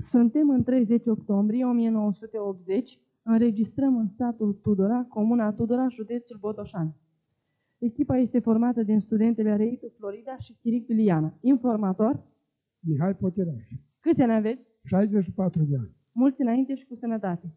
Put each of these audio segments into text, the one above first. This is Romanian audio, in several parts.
Suntem în 30 octombrie 1980, înregistrăm în satul Tudora, comuna Tudora, județul Botoșani. Echipa este formată din studentele Reitu Florida și Chiric Liliana. Informator Mihai Poteraș. Câți ani aveți? 64 de ani. Mulți înainte și cu sănătate.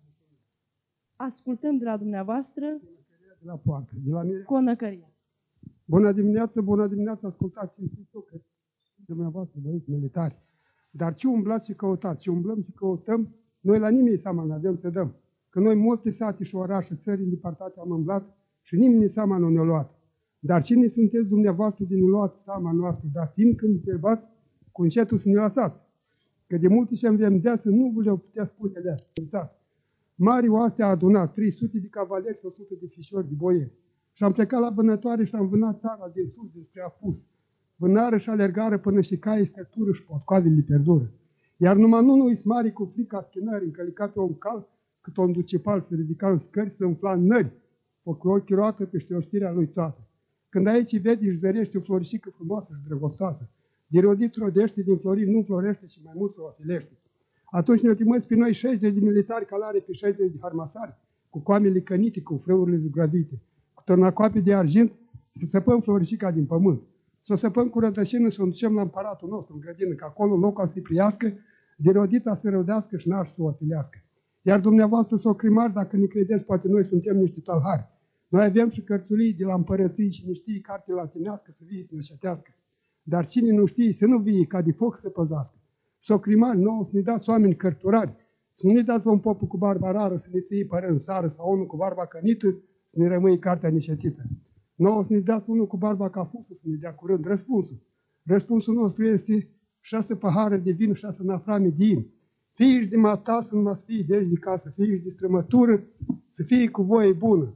Ascultăm de la dumneavoastră De la poartă, de la mine. Conăcăria. Bună dimineața, ascultați Institutul, că dumneavoastră băieți militari. Dar ce umblați și căutați? Ce umblăm și căutăm? Noi la nimeni seama nu avem să dăm. Că noi multe sate și orașe, țări în departate am umblat și nimeni seama nu ne-a luat. Dar cine sunteți dumneavoastră din luați seama noastră? Dar fiindcă întrebați, cu încetul să ne lăsați. Că de multe și avem de să nu vă le putea spune de asta. Mari oaste a adunat 300 de cavaleri și 100 de fișori de boieri. Și am plecat la vânătoare și am vânat țara din sus despre apus. Vânară și alergară până și caii stătură și potcoavele perdură. Iar numai nu ismari cu frica schinării, încălicat pe un cal, cât o ducipal se ridica în scări, să îmfla în nări, cu ochii roată peste oștirea lui toată. Când aici vedi, își zărește o floricică frumoasă și drăgostoasă. Din rodit rodește, din florin nu florește și mai mult o ofilește. Atunci ne trimeți pe noi 60 de militari calare pe 60 de harmasari, cu coamele cănite, cu frăurile zgrăbite, cu tornacoape de argint, să săpăm floricica din pământ. Să o săpăm cu rădășină, să o ducem la împăratul nostru în grădină, că acolo locul să-i priască, de rodita să răudească și n-aș să o ofilească. Iar dumneavoastră s-o crimari, dacă ne credeți, poate noi suntem niște talhari. Noi avem și cărțulii de la împărății și ne știe carte latinească să vie să ne șetească. Dar cine nu știe, să nu vie ca de foc să păzească. S-o crimari nouă, să ne dați oameni cărturari, să nu ne dați un popul cu barba rară, să ne ții pără în sară, sau unul cu barba cănită, să ne rămâi cartea neșetită. Nouă să ne dați unul cu barba ca fusul, să ne dea curând răspunsul. Răspunsul nostru este 6 pahare de vin, 6 naframe de in. Fii de mata să nu mă fii de casă, fii de strămătură, să fie cu voie bună.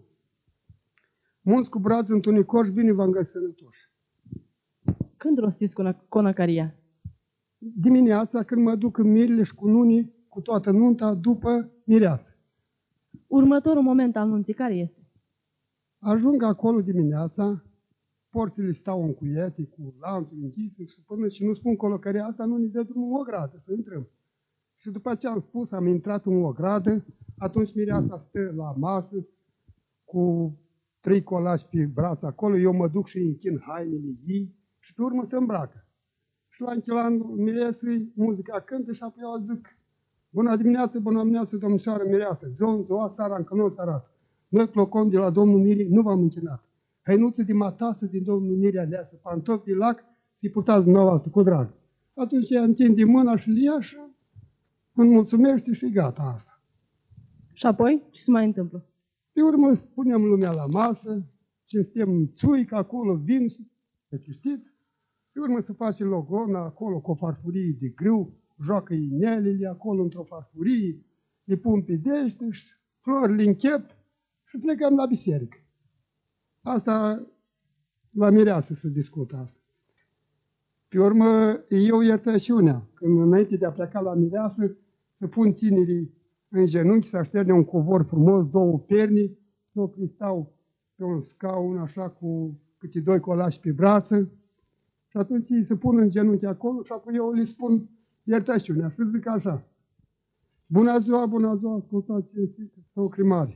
Mulți cu braț întunecoși, bine v-am găsit sănătoși. Când rostiți Conăcăria? Dimineața, când mă duc în mirile și cu nunii, cu toată nunta, după mireasă. Următorul moment al nunții care este? Ajung acolo dimineața, porțile stau în cuiete, cu lanțuri închise și până și nu spun Conăcăria asta, nu ne dă drumul o gradă, să intrăm. Și după ce am spus, am intrat în o gradă, atunci mireasa stă la masă, cu 3 colași pe braț acolo, eu mă duc și îi închin hainele ei și pe urmă se îmbracă. Și la închilanul miresei, muzica cântă și apoi eu zic, bună dimineață, domnișoară mireasă, ziua seara încă nu o să arată. Noi plocom de la domnul Mirii, nu v-am închinat. Hăinuță de matasă din domnul Mirii aleasă, pantofi de lac, să-i purtați dumneavoastră cu drag. Atunci ea întinde mâna și îl ia și îmi mulțumește și gata asta. Și apoi, ce se mai întâmplă? Pe urmă punem lumea la masă, cinstim țuică acolo, vin, că știți. Pe urmă se face logona acolo cu o farfurie de grâu, joacă inelele acolo într-o farfurie, le pun pe dește și flori le închep și plecăm la biserică. Asta la mireasă se discută asta. Pe urmă, eu iertăciunea, când înainte de a pleca la mireasă, să pun tinerii în genunchi, să așterne un covor frumos, 2 perni, să o cristau pe un scaun, așa, cu câte 2 colași pe brață. Și atunci ei se pun în genunchi acolo și apoi eu le spun iertăciunea și zic așa. Bună ziua, ascultați o crimare.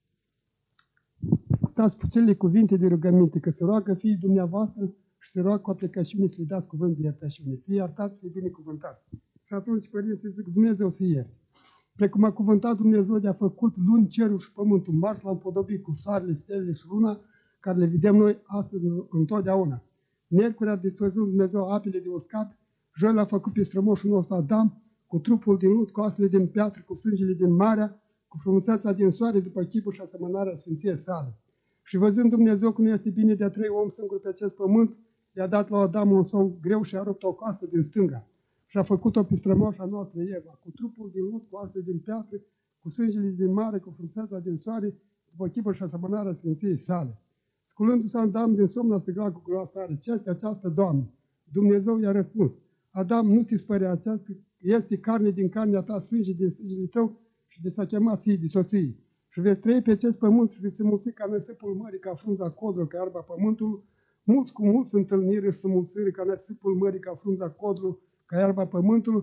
Ascultați puținele cuvinte de rugăminte, că se roagă fiii dumneavoastră și se roagă cu aplicăciune să le dați cuvânt de iertăciune. Să iertați, să-i binecuvântați. Și atunci părinții zic, Dumnezeu să ierte. Precum a cuvântat Dumnezeu de-a făcut luni, cerul și pământul, mars l-a împodobit cu soarele, stelele și luna, care le vedem noi astăzi întotdeauna. Miercuri a dispăzut Dumnezeu apele de uscat, joi l-a făcut pe strămoșul nostru Adam, cu trupul din lut, cu oasele din piatră, cu sângele din marea, cu frumusețea din soare, după chipul și asemănarea sfinției sale. Și văzând Dumnezeu cum este bine de a 3 om singur pe acest pământ, i-a dat la Adam un sau greu și a rupt o coastă din stânga. Și a făcut-o pe strămoșa noastră Eva, cu trupul din lut, cu oasele din piatră, cu sângele din mare, cu frumusețea din soare, după chipul și asemănarea sfinției sale. Sculându-se Adam din somn, a strigat cu glas tare, ce este această, Doamne? Dumnezeu i-a răspuns, Adam, nu ți spărea aceasta, este carne din carnea ta, sânge din sângele tău și de s-a chemat ție de soție. Și veți trăi pe acest pământ și veți mulți ca năsipul mării, ca frunza codrului, ca iarba pământului, mulți cu mulți întâlniri și mulțiri ca năsipul mării, ca frunza codrului, ca iarba pământului,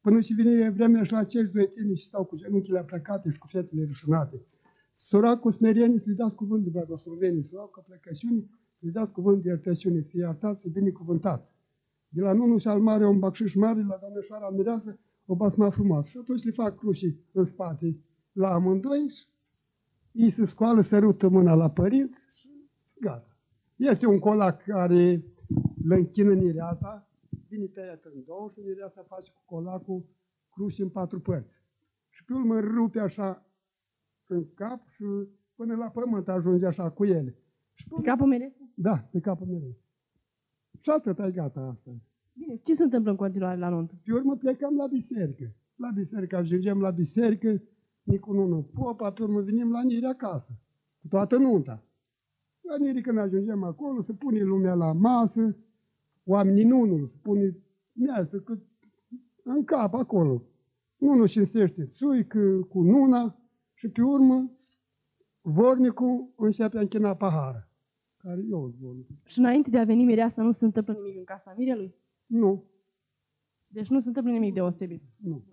Până și vine vremea și la acești doi tineri și stau cu genunchile aplecate și cu fețele rușunate. Sora cu smerenie să-i dați cuvânt de blagoslovenie, sora cu plecăciune să-i dați cuvânt de iertăciune, să-i iertați, să-i binecuvântați. De la nunul și al mare un bacșiș mare, la doamneșoara mireasă o basma frumoasă. Și atunci le fac crușii în spate la amândoi și ei se scoală, sărută mâna la părinți și gata. Este un colac care le închină mireasa, vine tăiat în două și mireasa face cu colacul crușii în 4 părți. Și pe urmă rupe așa în cap și până la pământ ajunge așa cu ele. Pe capul mereu? Da, pe capul mereu. Și atât ai gata asta. Bine, ce se întâmplă în continuare la nuntă? Pe urmă plecăm la biserică. La biserică ajungem la biserică, nici unul popa, pe urmă venim la Niri acasă, cu toată nunta. La Niri când ajungem acolo, se pune lumea la masă, oamenii nunul, se pune measă cât în cap acolo. Nunul cinstește țuică cu nuna și pe urmă vornicul începe a închina pahară. Care eu vornicul. Și înainte de a veni mireasa nu se întâmplă nimic în casa mirelui? Nu. Deci nu se întâmplă nimic deosebit? Nu.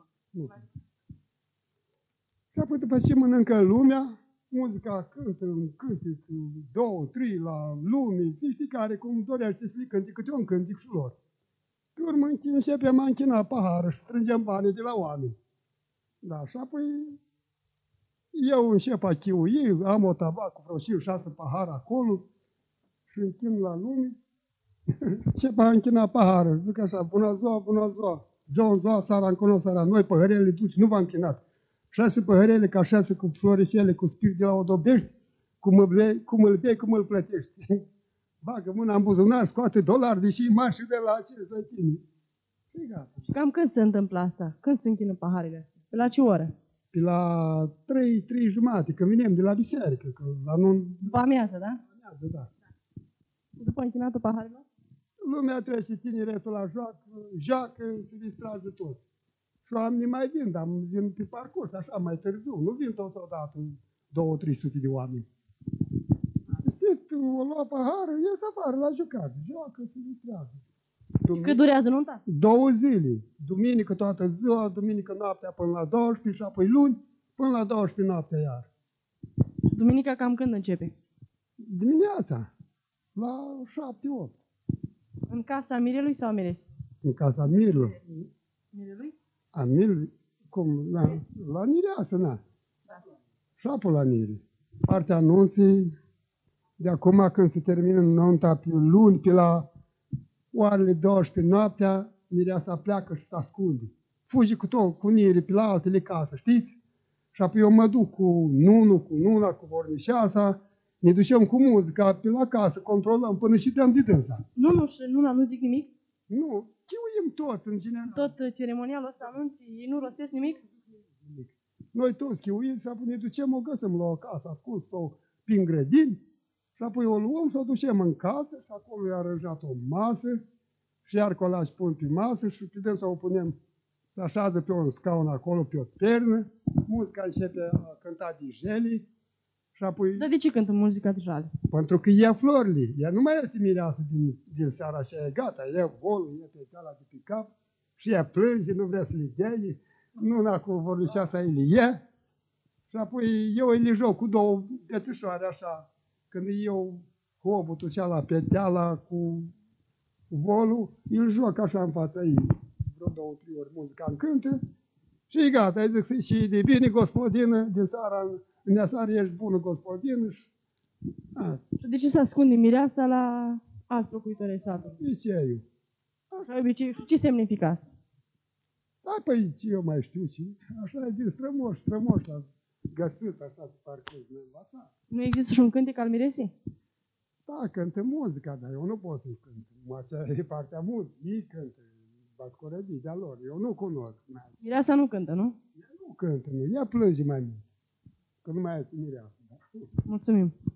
Și apoi după ce mănâncă lumea, muzica cântă un cântec, 2, 3 la lume, știi care cum dorește să le cânte câte un cântec și lor. Pe urmă începem a închina pahară și strângem banii de la oameni. Da, și apoi eu încep a chiui, am o tabac cu vreo 5-6 pahare acolo și închin la lume. Încep a închina pahară, zic așa, bună ziua, bună ziua. Ziua, seara, încă seara, noi păhărele duci, nu v-am închinat. 6 păhărele ca 6 cu floricele, cu spirit de la odobești, cum îl bei, cum îl plătești. Bagă mâna în buzunar, scoate dolari, deși mari și de la acești doi tineri. Și gata. Și cam când se întâmplă asta? Când se închină paharele astea? Pe la ce oră? Pe la 3 jumate, când venim de la biserică, că la nu... După amiază, da? Da. După închinatul paharelor? Lumea trece tineretul la joacă, se distrează tot. Și oamenii mai vin, dar vin pe parcurs, așa, mai târziu. Nu vin totodată 200-300 de oameni. Știți, o lua pahară, ies afară la jucat, joacă, se distrează. Cât durează nunta? 2 zile. Duminică toată ziua, duminică noaptea până la 12 și apoi luni până la 12 noaptea iar. Duminica cam când începe? Dimineața, la 7-8. În casa mirelui sau a miresi? În casa mirelui. Mirelui? A mirelui? Cum? La mireasă, na. Da. Șapul la mire. Partea anunții, de acum când se termină nunta pe luni, pe la orele 12 noaptea, mireasa pleacă și se ascunde. Fugi cu tot, cu nire, pe la altele casă, știți? Și apoi eu mă duc cu nunul, cu nuna, cu vornișeasa, ne ducem cu muzica pe la casă, controlăm până și dăm de dânsa. Nu, și nuna nu zic nimic? Nu, chiuim toți în general. Tot ceremonialul ăsta anunții, ei nu rostesc nimic? Noi toți chiuim și apoi ne ducem, o găsim la o casă ascuns sau prin grădini și apoi o luăm și o ducem în casă și acolo i-a aranjat o masă și iar colaci pun pe masă și putem să o punem, să așează pe un scaun acolo, pe o pernă, muzica începe a cânta dijeli și apoi... Dar de ce cântă muzica de jale? Pentru că ia florile, ea nu mai este mireasă din seara așa, e gata, ia volul, ia pe ceala de pe cap și ea plânge, nu vrea să le dea, nuna cu vorniceasa îi le ia și apoi eu îi le joc cu 2 bețișoare așa, când eu cu obutul ceala pe teala cu volul, îl joc așa în fața ei, vreo 2-3 ori muzica în cântă și e gata, îi zic și de bine gospodină, din seara în seară ești bună gospodină și... Și de ce se ascunde mireasa la alți locuitori ai satului? De ce eu? Așa obicei, ce semnifică asta? Da, păi ce eu mai știu și așa e din strămoș la găsit așa pe parcurs de învățat. Nu există și un cântec al miresii? Da, cântă muzica, dar eu nu pot să-i cânt. Acea e partea muzicii, ei cântă, bascorăbii de-a lor, eu nu cunosc. Mireasa nu cântă, nu? Ea nu cântă, nu, ea plânge mai mult, că nu mai este mireasă. Da? Mulțumim.